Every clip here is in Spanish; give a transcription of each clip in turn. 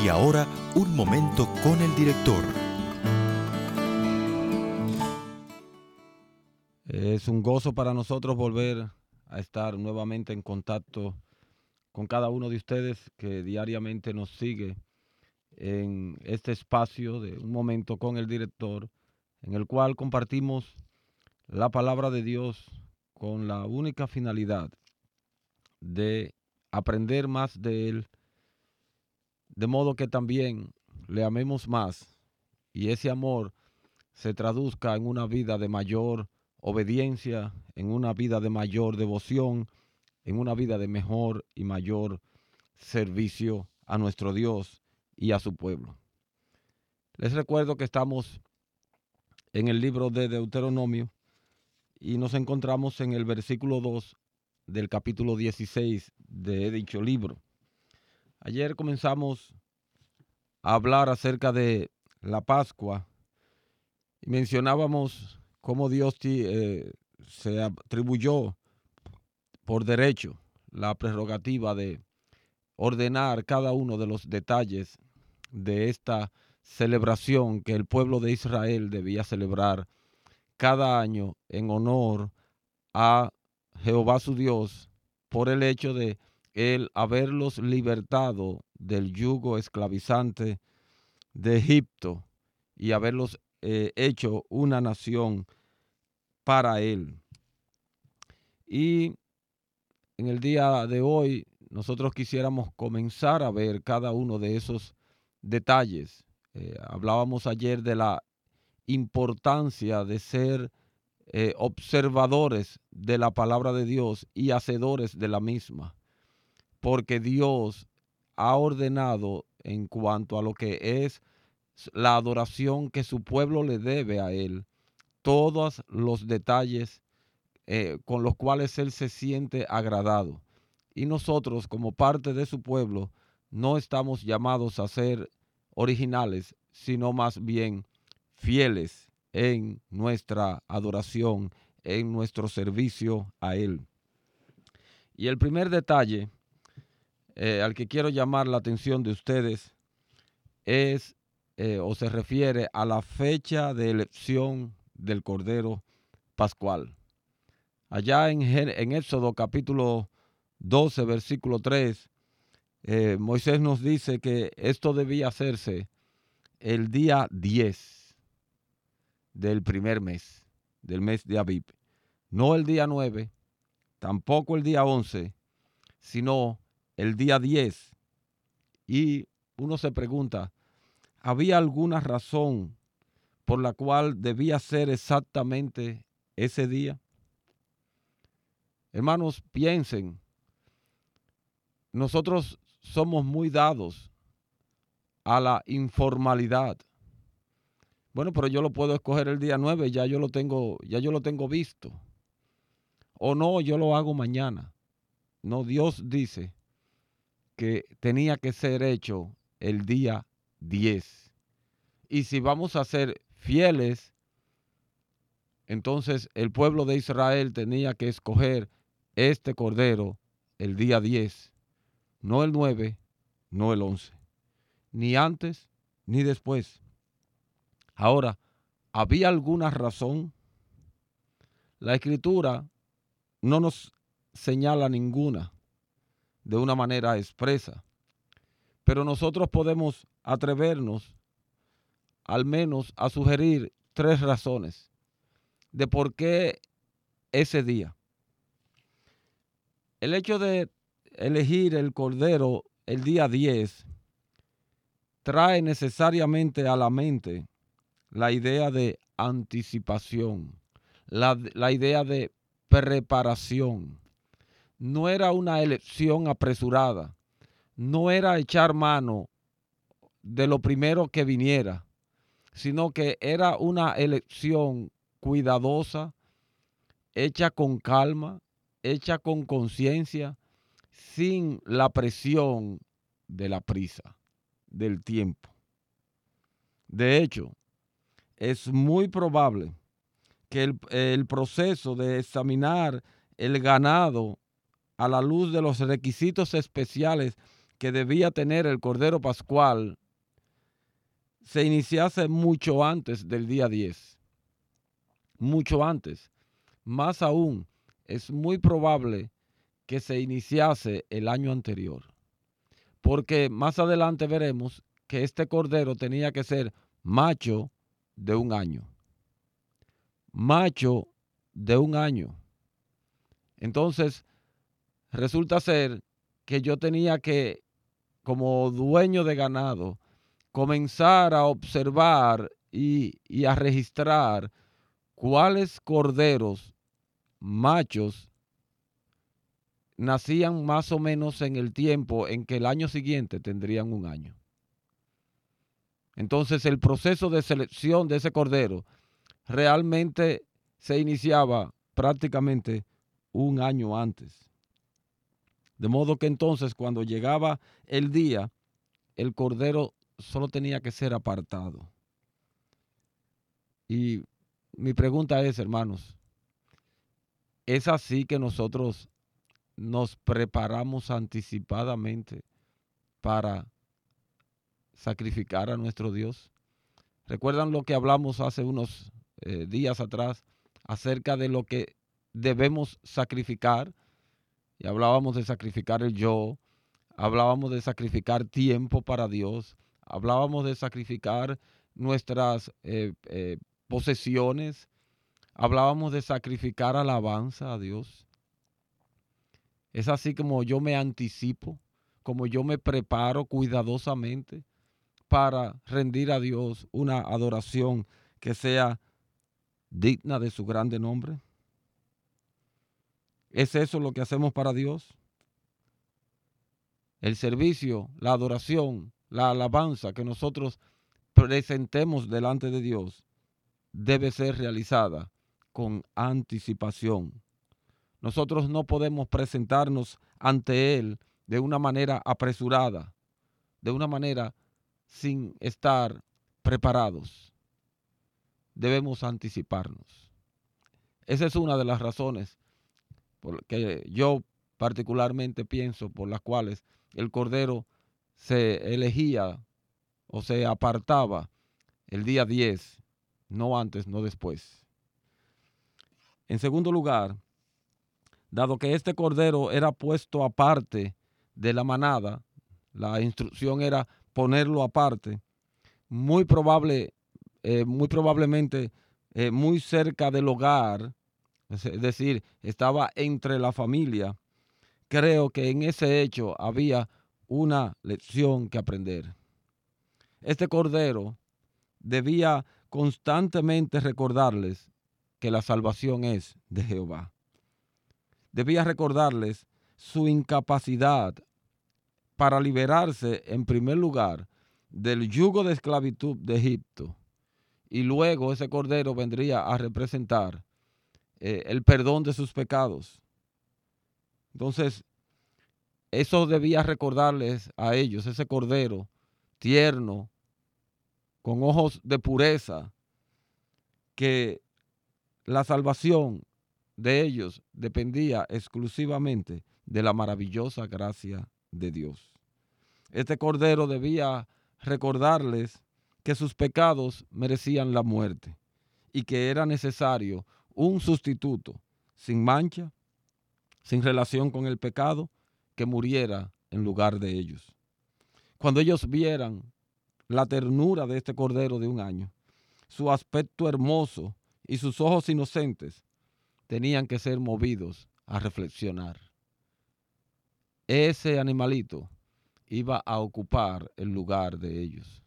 ahora, un momento con el director. Es un gozo para nosotros volver a estar nuevamente en contacto con cada uno de ustedes que diariamente nos sigue en este espacio de un momento con el director, en el cual compartimos la palabra de Dios con la única finalidad de aprender más de Él, de modo que también le amemos más y ese amor se traduzca en una vida de mayor obediencia, en una vida de mayor devoción, en una vida de mejor y mayor servicio a nuestro Dios y a su pueblo. Les recuerdo que estamos en el libro de Deuteronomio y nos encontramos en el versículo 2 del capítulo 16 de dicho libro. Ayer comenzamos a hablar acerca de la Pascua y mencionábamos cómo Dios se atribuyó por derecho la prerrogativa de ordenar cada uno de los detalles de esta celebración que el pueblo de Israel debía celebrar cada año en honor a Jehová su Dios por el hecho de él haberlos libertado del yugo esclavizante de Egipto y haberlos hecho una nación para él. Y en el día de hoy nosotros quisiéramos comenzar a ver cada uno de esos detalles. Hablábamos ayer de la importancia de ser observadores de la palabra de Dios y hacedores de la misma, porque Dios ha ordenado en cuanto a lo que es la adoración que su pueblo le debe a Él, todos los detalles con los cuales Él se siente agradado. Y nosotros, como parte de su pueblo, no estamos llamados a ser originales, sino más bien fieles en nuestra adoración, en nuestro servicio a Él. Y el primer detalle al que quiero llamar la atención de ustedes es o se refiere a la fecha de elección del Cordero Pascual. Allá en Éxodo capítulo 12, versículo 3, Moisés nos dice que esto debía hacerse el día 10 del primer mes, del mes de Abib. No el día 9, tampoco el día 11, sino el día 10. Y uno se pregunta, ¿había alguna razón por la cual debía ser exactamente ese día? Hermanos, piensen, nosotros somos muy dados a la informalidad. Bueno, pero yo lo puedo escoger el día 9, ya yo lo tengo visto. O no, yo lo hago mañana. No, Dios dice que tenía que ser hecho el día 10. Y si vamos a ser fieles, entonces el pueblo de Israel tenía que escoger este cordero el día 10, no el 9, no el 11, ni antes ni después. Ahora, ¿había alguna razón? La Escritura no nos señala ninguna de una manera expresa, pero nosotros podemos atrevernos al menos a sugerir 3 razones de por qué ese día. El hecho de elegir el cordero el día 10 trae necesariamente a la mente la idea de anticipación, la idea de preparación. No era una elección apresurada, no era echar mano de lo primero que viniera, sino que era una elección cuidadosa, hecha con calma, hecha con conciencia, sin la presión de la prisa, del tiempo. De hecho, es muy probable que el proceso de examinar el ganado a la luz de los requisitos especiales que debía tener el Cordero Pascual se iniciase mucho antes del día 10, mucho antes. Más aún, es muy probable que se iniciase el año anterior, porque más adelante veremos que este cordero tenía que ser macho de un año. Macho de un año. Entonces, resulta ser que yo tenía que, como dueño de ganado, comenzar a observar y a registrar cuáles corderos machos nacían más o menos en el tiempo en que el año siguiente tendrían un año. Entonces el proceso de selección de ese cordero realmente se iniciaba prácticamente un año antes. De modo que entonces cuando llegaba el día, el cordero solo tenía que ser apartado. Y mi pregunta es, hermanos, ¿es así que nosotros nos preparamos anticipadamente para sacrificar a nuestro Dios? ¿Recuerdan lo que hablamos hace unos días atrás acerca de lo que debemos sacrificar? Y hablábamos de sacrificar el yo, hablábamos de sacrificar tiempo para Dios, hablábamos de sacrificar nuestras posesiones, hablábamos de sacrificar alabanza a Dios. Es así como yo me anticipo, como yo me preparo cuidadosamente para rendir a Dios una adoración que sea digna de su grande nombre. ¿Es eso lo que hacemos para Dios? El servicio, la adoración, la alabanza que nosotros presentemos delante de Dios debe ser realizada con anticipación. Nosotros no podemos presentarnos ante Él de una manera apresurada, de una manera sin estar preparados. Debemos anticiparnos. Esa es una de las razones por que yo particularmente pienso por las cuales el cordero se elegía o se apartaba el día 10, no antes, no después. En segundo lugar, dado que este cordero era puesto aparte de la manada, la instrucción era ponerlo aparte, muy probablemente muy cerca del hogar, es decir, estaba entre la familia. Creo que en ese hecho había una lección que aprender. Este cordero debía constantemente recordarles que la salvación es de Jehová. Debía recordarles su incapacidad para liberarse en primer lugar del yugo de esclavitud de Egipto, y luego ese cordero vendría a representar el perdón de sus pecados. Entonces, eso debía recordarles a ellos, ese cordero tierno, con ojos de pureza, que la salvación de ellos dependía exclusivamente de la maravillosa gracia de Dios. Este cordero debía recordarles que sus pecados merecían la muerte y que era necesario un sustituto sin mancha, sin relación con el pecado, que muriera en lugar de ellos. Cuando ellos vieran la ternura de este cordero de un año, su aspecto hermoso y sus ojos inocentes, tenían que ser movidos a reflexionar. Ese animalito iba a ocupar el lugar de ellos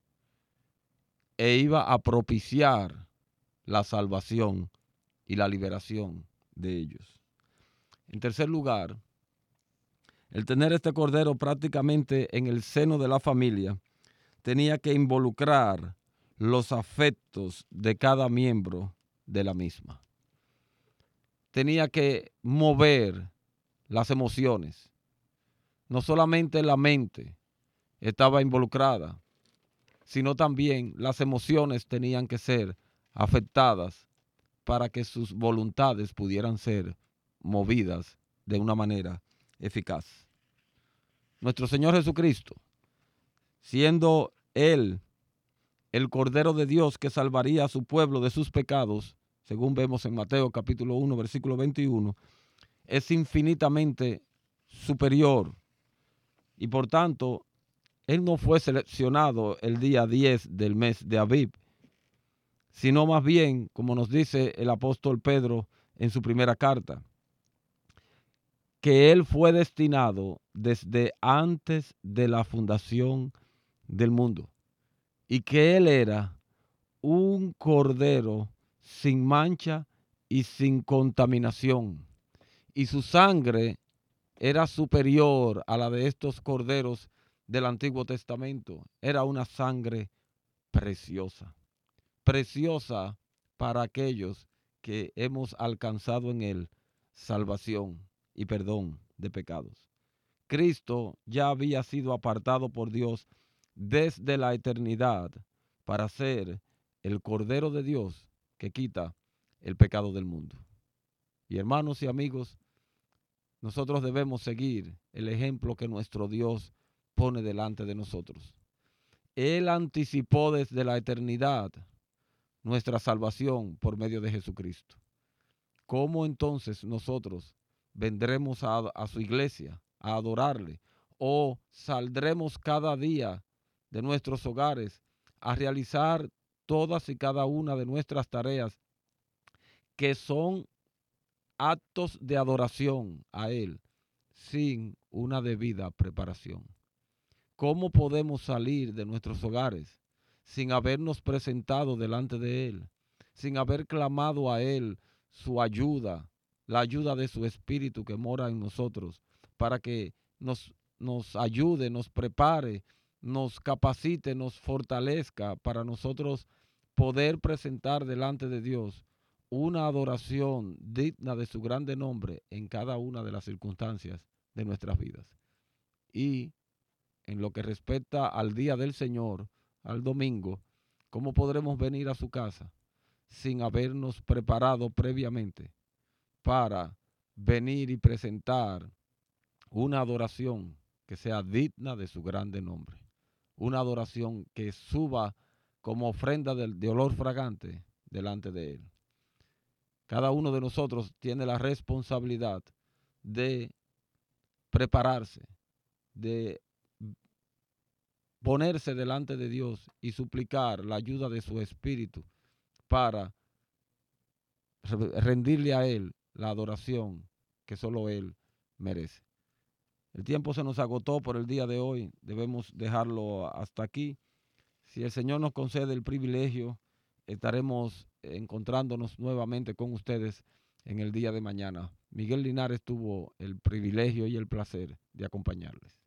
e iba a propiciar la salvación y la liberación de ellos. En tercer lugar, el tener este cordero prácticamente en el seno de la familia tenía que involucrar los afectos de cada miembro de la misma. Tenía que mover las emociones. No solamente la mente estaba involucrada, sino también las emociones tenían que ser afectadas para que sus voluntades pudieran ser movidas de una manera eficaz. nuestro Señor Jesucristo, siendo Él el Cordero de Dios que salvaría a su pueblo de sus pecados, según vemos en Mateo capítulo 1, versículo 21, es infinitamente superior. Y por tanto, Él no fue seleccionado el día 10 del mes de Abib, sino más bien, como nos dice el apóstol Pedro en su primera carta, que Él fue destinado desde antes de la fundación del mundo y que Él era un cordero sin mancha y sin contaminación. Y su sangre era superior a la de estos corderos del Antiguo Testamento. Era una sangre preciosa, preciosa para aquellos que hemos alcanzado en Él salvación y perdón de pecados. Cristo ya había sido apartado por Dios desde la eternidad para ser el Cordero de Dios que quita el pecado del mundo. Y hermanos y amigos, nosotros debemos seguir el ejemplo que nuestro Dios pone delante de nosotros. Él anticipó desde la eternidad nuestra salvación por medio de Jesucristo. ¿Cómo entonces nosotros vendremos a su iglesia a adorarle o saldremos cada día de nuestros hogares a realizar todas y cada una de nuestras tareas que son actos de adoración a Él sin una debida preparación? ¿Cómo podemos salir de nuestros hogares sin habernos presentado delante de Él, sin haber clamado a Él su ayuda, la ayuda de su Espíritu que mora en nosotros, para que nos ayude, nos prepare, nos capacite, nos fortalezca para nosotros poder presentar delante de Dios una adoración digna de su grande nombre en cada una de las circunstancias de nuestras vidas? Y en lo que respecta al día del Señor, al domingo, ¿cómo podremos venir a su casa sin habernos preparado previamente para venir y presentar una adoración que sea digna de su grande nombre? Una adoración que suba como ofrenda de olor fragante delante de Él. Cada uno de nosotros tiene la responsabilidad de prepararse, de ponerse delante de Dios y suplicar la ayuda de su Espíritu para rendirle a Él la adoración que solo Él merece. El tiempo se nos agotó por el día de hoy, debemos dejarlo hasta aquí. Si el Señor nos concede el privilegio, estaremos encontrándonos nuevamente con ustedes en el día de mañana. Miguel Linares tuvo el privilegio y el placer de acompañarles.